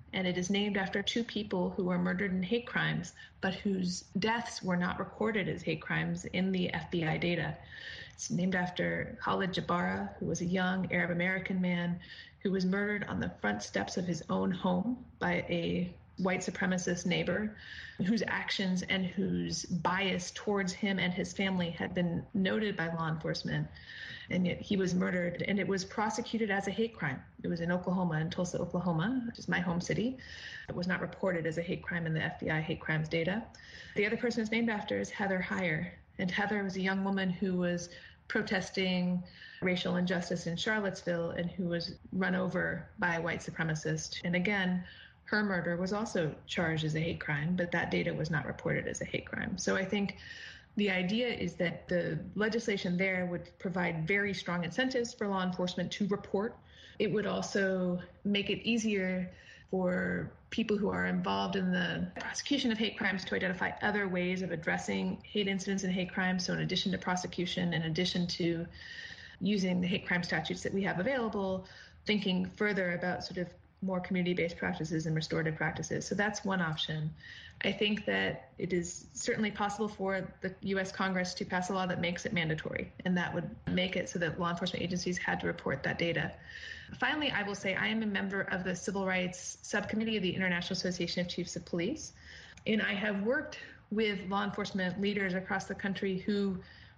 and it is named after two people who were murdered in hate crimes, but whose deaths were not recorded as hate crimes in the F B I data. It's named after Khalid Jabara, who was a young Arab American man who was murdered on the front steps of his own home by a white supremacist neighbor whose actions and whose bias towards him and his family had been noted by law enforcement. And yet he was murdered, and it was prosecuted as a hate crime. It was in Oklahoma, in Tulsa, Oklahoma, which is my home city. It was not reported as a hate crime in the F B I hate crimes data. The other person it's named after is Heather Heyer. And Heather was a young woman who was protesting racial injustice in Charlottesville and who was run over by a white supremacist. And again, her murder was also charged as a hate crime, but that data was not reported as a hate crime. So I think the idea is that the legislation there would provide very strong incentives for law enforcement to report. It would also make it easier for people who are involved in the prosecution of hate crimes to identify other ways of addressing hate incidents and hate crimes. So in addition to prosecution, in addition to using the hate crime statutes that we have available, thinking further about sort of more community-based practices and restorative practices. So that's one option. I think that it is certainly possible for the U S Congress to pass a law that makes it mandatory, and that would make it so that law enforcement agencies had to report that data. Finally, I will say I am a member of the Civil Rights Subcommittee of the International Association of Chiefs of Police, and I have worked with law enforcement leaders across the country who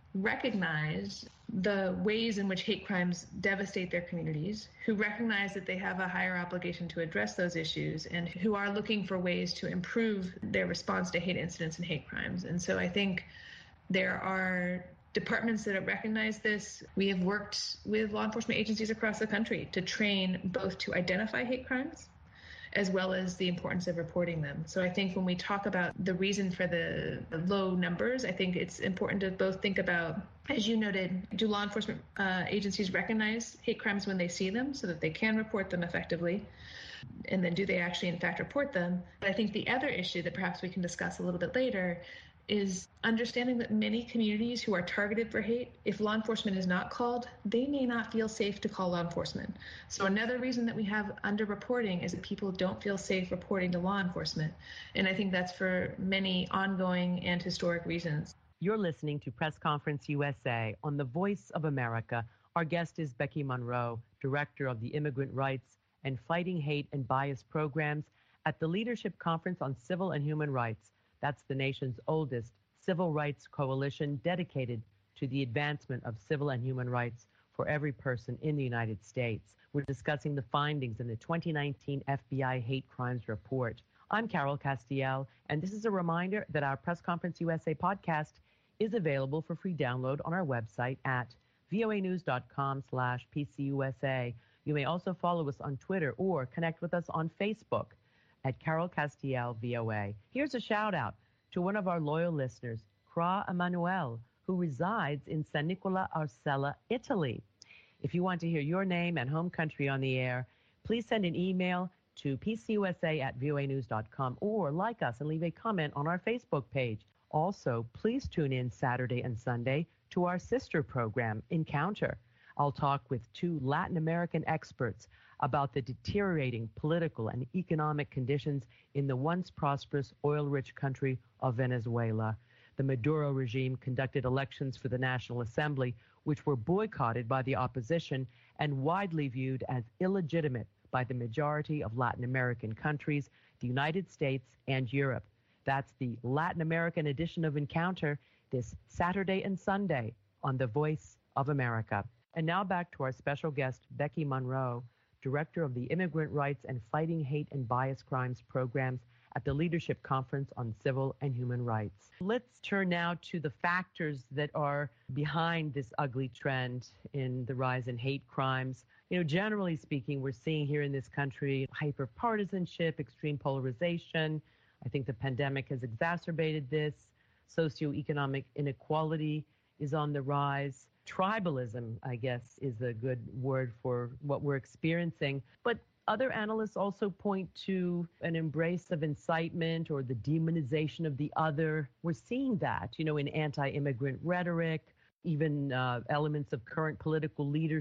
recognize the ways in which hate crimes devastate their communities, who recognize that they have a higher obligation to address those issues, and who are looking for ways to improve their response to hate incidents and hate crimes. And so I think there are departments that have recognized this. We have worked with law enforcement agencies across the country to train both to identify hate crimes as well as the importance of reporting them. So I think when we talk about the reason for the, the low numbers, I think it's important to both think about, as you noted, do law enforcement uh, agencies recognize hate crimes when they see them so that they can report them effectively? And then do they actually in fact report them? But I think the other issue that perhaps we can discuss a little bit later is understanding that many communities who are targeted for hate, if law enforcement is not called, they may not feel safe to call law enforcement. So another reason that we have underreporting is that people don't feel safe reporting to law enforcement. And I think that's for many ongoing and historic reasons. You're listening to Press Conference U S A on the Voice of America. Our guest is Becky Monroe, Director of the Immigrant Rights and Fighting Hate and Bias Programs at the Leadership Conference on Civil and Human Rights. That's the nation's oldest civil rights coalition dedicated to the advancement of civil and human rights for every person in the United States. We're discussing the findings in the twenty nineteen F B I Hate Crimes Report. I'm Carol Castiel, and this is a reminder that our Press Conference U S A podcast is available for free download on our website at voanews.com slash PCUSA. You may also follow us on Twitter or connect with us on Facebook at Carol Castiel V O A. Here's a shout out to one of our loyal listeners, Cra Emanuele, who resides in San Nicola Arcella, Italy. If you want to hear your name and home country on the air, please send an email to pcusa at voanews dot com or like us and leave a comment on our Facebook page. Also, please tune in Saturday and Sunday to our sister program, Encounter. I'll talk with two Latin American experts about the deteriorating political and economic conditions in the once prosperous oil-rich country of Venezuela. The Maduro regime conducted elections for the National Assembly, which were boycotted by the opposition and widely viewed as illegitimate by the majority of Latin American countries, the United States, and Europe. That's the Latin American edition of Encounter this Saturday and Sunday on The Voice of America. And now back to our special guest, Becky Monroe, Director of the Immigrant Rights and Fighting Hate and Bias Crimes Programs at the Leadership Conference on Civil and Human Rights. Let's turn now to the factors that are behind this ugly trend in the rise in hate crimes. You know, generally speaking, we're seeing here in this country hyper-partisanship, extreme polarization. I think the pandemic has exacerbated this. Socioeconomic inequality is on the rise. Tribalism, I guess, is a good word for what we're experiencing. But other analysts also point to an embrace of incitement or the demonization of the other. We're seeing that, you know, in anti-immigrant rhetoric, even uh, elements of current political leadership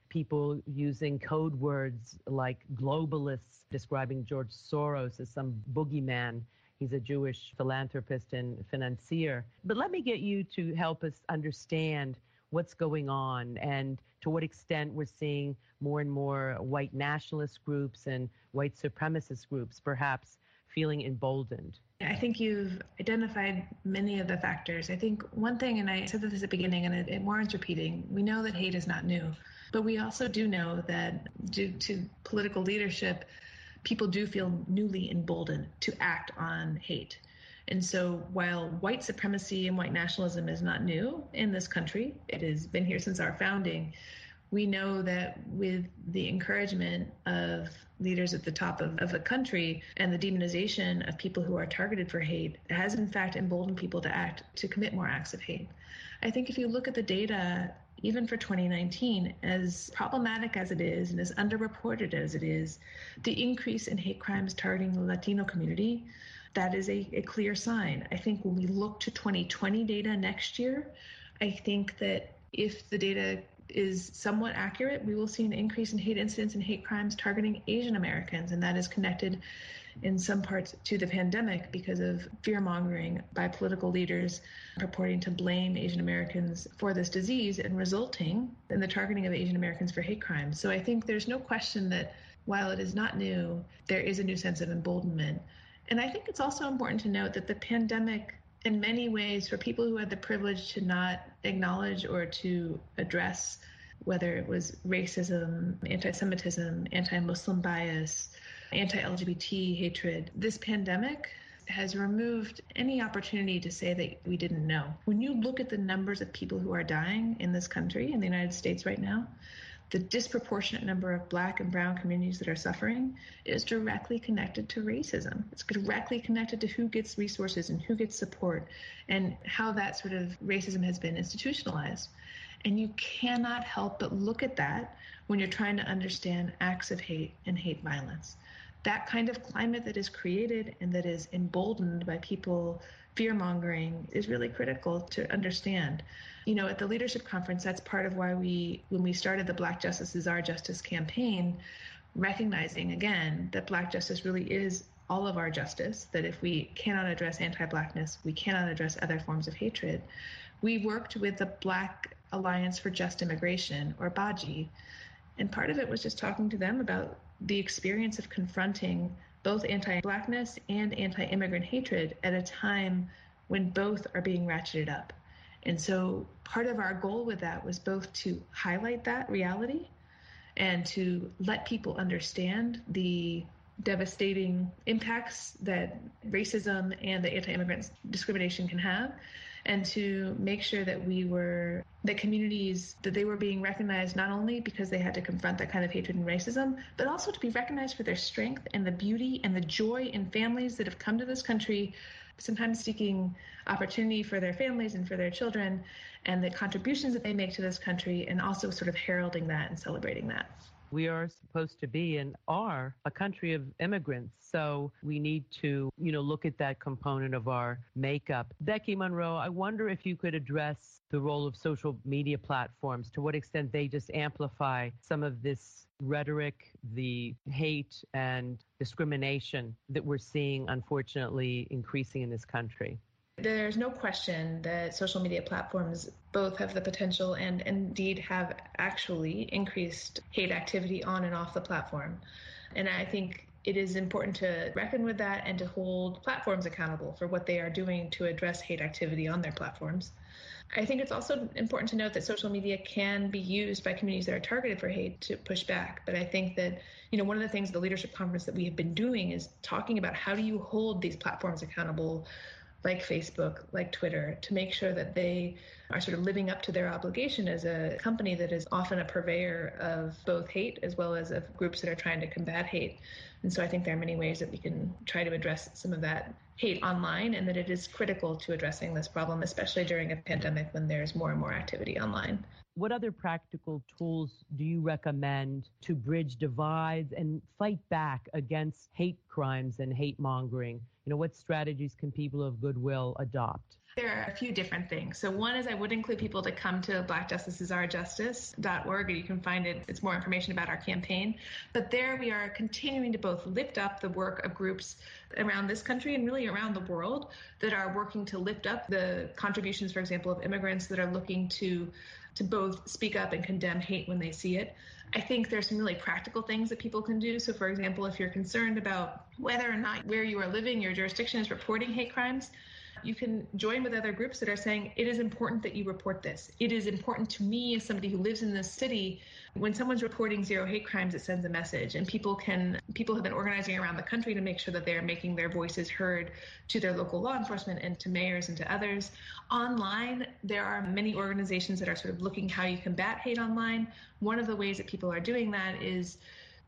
people using code words like globalists, describing George Soros as some boogeyman. He's a Jewish philanthropist and financier. But let me get you to help us understand what's going on and to what extent we're seeing more and more white nationalist groups and white supremacist groups perhaps feeling emboldened. I think you've identified many of the factors. I think one thing, and I said this at the beginning, and it, it warrants repeating, we know that hate is not new, but we also do know that due to political leadership, people do feel newly emboldened to act on hate. And so while white supremacy and white nationalism is not new in this country, it has been here since our founding, we know that with the encouragement of leaders at the top of, of a country and the demonization of people who are targeted for hate, it has in fact emboldened people to act, to commit more acts of hate. I think if you look at the data, even for twenty nineteen, as problematic as it is and as underreported as it is, the increase in hate crimes targeting the Latino community, that is a, a clear sign. I think when we look to twenty twenty data next year, I think that if the data is somewhat accurate, we will see an increase in hate incidents and hate crimes targeting Asian Americans, and that is connected in some parts to the pandemic because of fear-mongering by political leaders purporting to blame Asian Americans for this disease and resulting in the targeting of Asian Americans for hate crimes. So I think there's no question that while it is not new, there is a new sense of emboldenment. And I think it's also important to note that the pandemic, in many ways, for people who had the privilege to not acknowledge or to address whether it was racism, anti-Semitism, anti-Muslim bias, anti-L G B T hatred, this pandemic has removed any opportunity to say that we didn't know. When you look at the numbers of people who are dying in this country, in the United States right now, the disproportionate number of Black and brown communities that are suffering is directly connected to racism. It's directly connected to who gets resources and who gets support and how that sort of racism has been institutionalized. And you cannot help but look at that when you're trying to understand acts of hate and hate violence. That kind of climate that is created and that is emboldened by people fear-mongering is really critical to understand. You know, at the leadership conference, that's part of why we, when we started the Black Justice is Our Justice campaign, recognizing again that Black justice really is all of our justice, that if we cannot address anti-Blackness, we cannot address other forms of hatred. We worked with the Black Alliance for Just Immigration, or B A J I, and part of it was just talking to them about the experience of confronting both anti-Blackness and anti-immigrant hatred at a time when both are being ratcheted up. And so part of our goal with that was both to highlight that reality and to let people understand the devastating impacts that racism and the anti-immigrant discrimination can have, and to make sure that we were, that communities, that they were being recognized not only because they had to confront that kind of hatred and racism, but also to be recognized for their strength and the beauty and the joy in families that have come to this country, sometimes seeking opportunity for their families and for their children, and the contributions that they make to this country, and also sort of heralding that and celebrating that. We are supposed to be and are a country of immigrants, so we need to, you know, look at that component of our makeup. Becky Monroe, I wonder if you could address the role of social media platforms, to what extent they just amplify some of this rhetoric, the hate and discrimination that we're seeing, unfortunately, increasing in this country. There's no question that social media platforms both have the potential and indeed have actually increased hate activity on and off the platform. And I think it is important to reckon with that and to hold platforms accountable for what they are doing to address hate activity on their platforms. I think it's also important to note that social media can be used by communities that are targeted for hate to push back. But I think that, you know, one of the things at the leadership conference that we have been doing is talking about how do you hold these platforms accountable, like Facebook, like Twitter, to make sure that they are sort of living up to their obligation as a company that is often a purveyor of both hate as well as of groups that are trying to combat hate. And so I think there are many ways that we can try to address some of that hate online, and that it is critical to addressing this problem, especially during a pandemic when there's more and more activity online. What other practical tools do you recommend to bridge divides and fight back against hate crimes and hate mongering? You know, what strategies can people of goodwill adopt? There are a few different things. So one is I would include people to come to black justice is our justice dot org, and you can find it. It's more information about our campaign. But there we are continuing to both lift up the work of groups around this country and really around the world that are working to lift up the contributions, for example, of immigrants that are looking to to both speak up and condemn hate when they see it. I think there's some really practical things that people can do. So, for example, if you're concerned about whether or not where you are living, your jurisdiction is reporting hate crimes, you can join with other groups that are saying, it is important that you report this. It is important to me as somebody who lives in this city. When someone's reporting zero hate crimes, it sends a message. And people can, people have been organizing around the country to make sure that they are making their voices heard to their local law enforcement and to mayors and to others. Online, there are many organizations that are sort of looking how you combat hate online. One of the ways that people are doing that is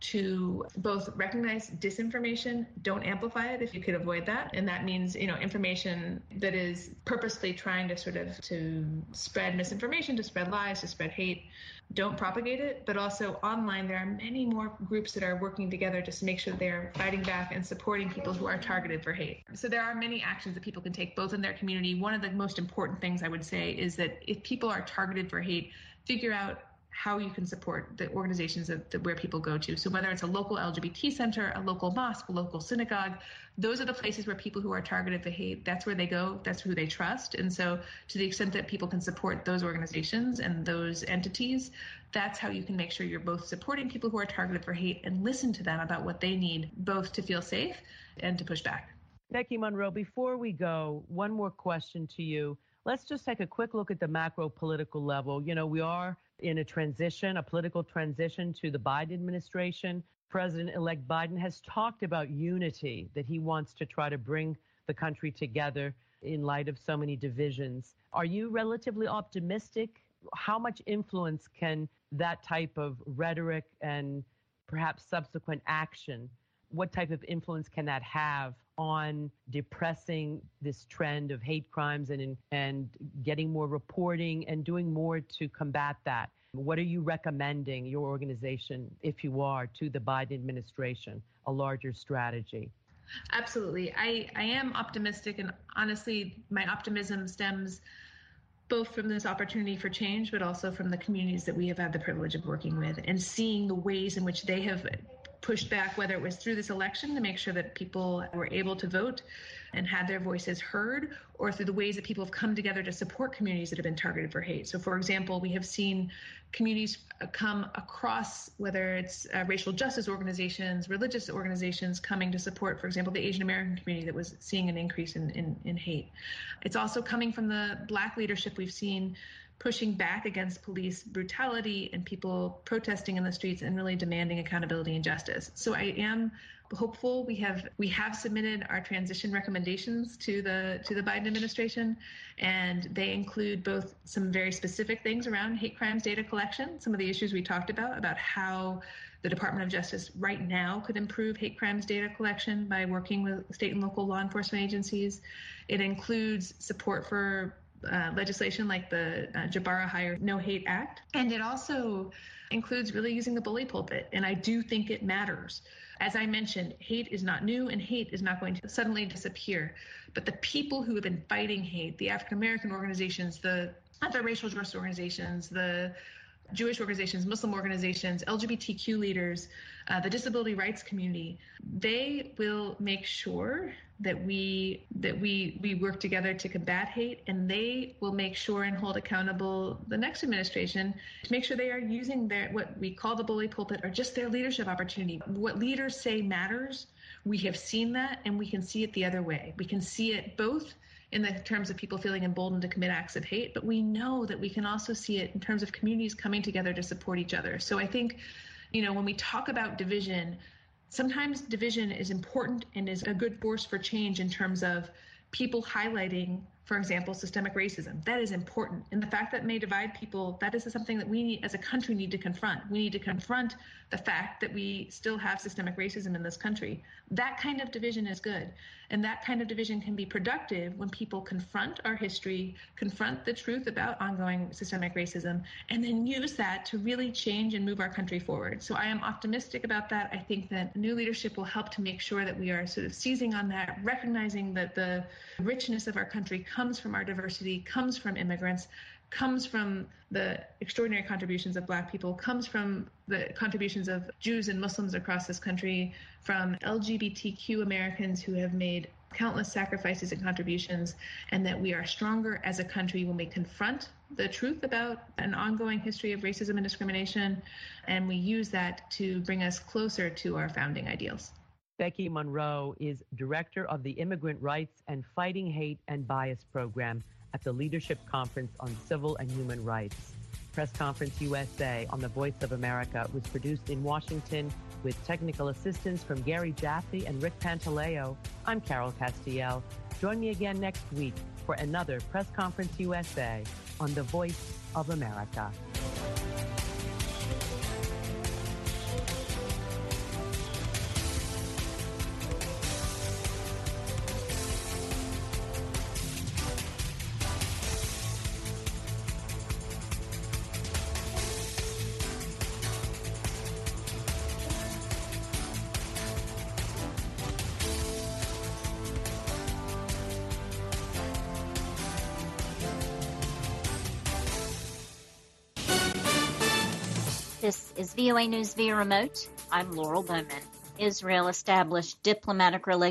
to both recognize disinformation, don't amplify it if you could avoid that. And that means, you know, information that is purposely trying to sort of to spread misinformation, to spread lies, to spread hate, don't propagate it. But also online, there are many more groups that are working together just to make sure they're fighting back and supporting people who are targeted for hate. So there are many actions that people can take both in their community. One of the most important things I would say is that if people are targeted for hate, figure out how you can support the organizations that, that where people go to. So whether it's a local L G B T center, a local mosque, a local synagogue, those are the places where people who are targeted for hate, that's where they go, that's who they trust. And so to the extent that people can support those organizations and those entities, that's how you can make sure you're both supporting people who are targeted for hate and listen to them about what they need, both to feel safe and to push back. Becky Monroe, before we go, one more question to you. Let's just take a quick look at the macro political level. You know, we are in a transition, a political transition to the Biden administration. President-elect Biden has talked about unity, that he wants to try to bring the country together in light of so many divisions. Are you relatively optimistic? How much influence can that type of rhetoric and perhaps subsequent action, what type of influence can that have on depressing this trend of hate crimes and and getting more reporting and doing more to combat that? What are you recommending your organization, if you are, to the Biden administration, a larger strategy? Absolutely. I, I am optimistic, and honestly, my optimism stems both from this opportunity for change, but also from the communities that we have had the privilege of working with and seeing the ways in which they have pushed back, whether it was through this election to make sure that people were able to vote and had their voices heard, or through the ways that people have come together to support communities that have been targeted for hate. So, for example, we have seen communities come across, whether it's uh, racial justice organizations, religious organizations coming to support, for example, the Asian American community that was seeing an increase in, in, in hate. It's also coming from the Black leadership. We've seen pushing back against police brutality and people protesting in the streets and really demanding accountability and justice. So I am hopeful. We have we have submitted our transition recommendations to the to the Biden administration, and they include both some very specific things around hate crimes data collection, some of the issues we talked about, about how the Department of Justice right now could improve hate crimes data collection by working with state and local law enforcement agencies. It includes support for Uh, legislation like the uh, Jabara Hire No Hate Act. And it also includes really using the bully pulpit. And I do think it matters. As I mentioned, hate is not new and hate is not going to suddenly disappear. But the people who have been fighting hate, the African-American organizations, the other racial justice organizations, the Jewish organizations, Muslim organizations, L G B T Q leaders, uh, the disability rights community, they will make sure that we that we we work together to combat hate, and they will make sure and hold accountable the next administration to make sure they are using their what we call the bully pulpit or just their leadership opportunity. What leaders say matters. We have seen that, and we can see it the other way. We can see it both in the terms of people feeling emboldened to commit acts of hate, but we know that we can also see it in terms of communities coming together to support each other. So I think, you know, when we talk about division, sometimes division is important and is a good force for change in terms of people highlighting, for example, systemic racism. That is important. And the fact that it may divide people, that is something that we need, as a country need to confront. We need to confront the fact that we still have systemic racism in this country. That kind of division is good. And that kind of division can be productive when people confront our history, confront the truth about ongoing systemic racism, and then use that to really change and move our country forward. So I am optimistic about that. I think that new leadership will help to make sure that we are sort of seizing on that, recognizing that the richness of our country comes from our diversity, comes from immigrants, comes from the extraordinary contributions of Black people, comes from the contributions of Jews and Muslims across this country, from L G B T Q Americans who have made countless sacrifices and contributions, and that we are stronger as a country when we confront the truth about an ongoing history of racism and discrimination, and we use that to bring us closer to our founding ideals. Becky Monroe is director of the Immigrant Rights and Fighting Hate and Bias program at the Leadership Conference on Civil and Human Rights. Press Conference U S A on the Voice of America was produced in Washington with technical assistance from Gary Jaffe and Rick Pantaleo. I'm Carol Castiel. Join me again next week for another Press Conference U S A on the Voice of America. This is V O A News via remote. I'm Laurel Bowman. Israel established diplomatic relations